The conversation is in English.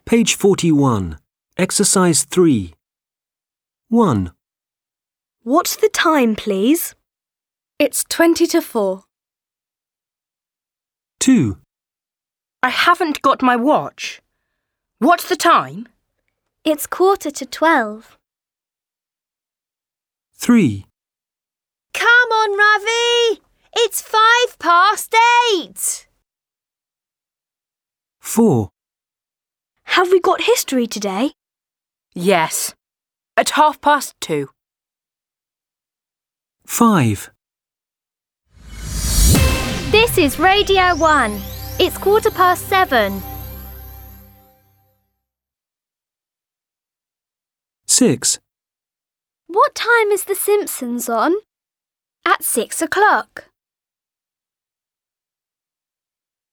Page 41. Exercise 3. 1, What's the time, please? It's 20 to 4. 2, I haven't got my watch. What's the time? It's 11:45. 3, Come on, Ravi! It's 8:05. 4, Have we got history today? Yes. At 2:30. 5, This is Radio 1. It's 7:15. 6, What time is The Simpsons on? At 6 o'clock.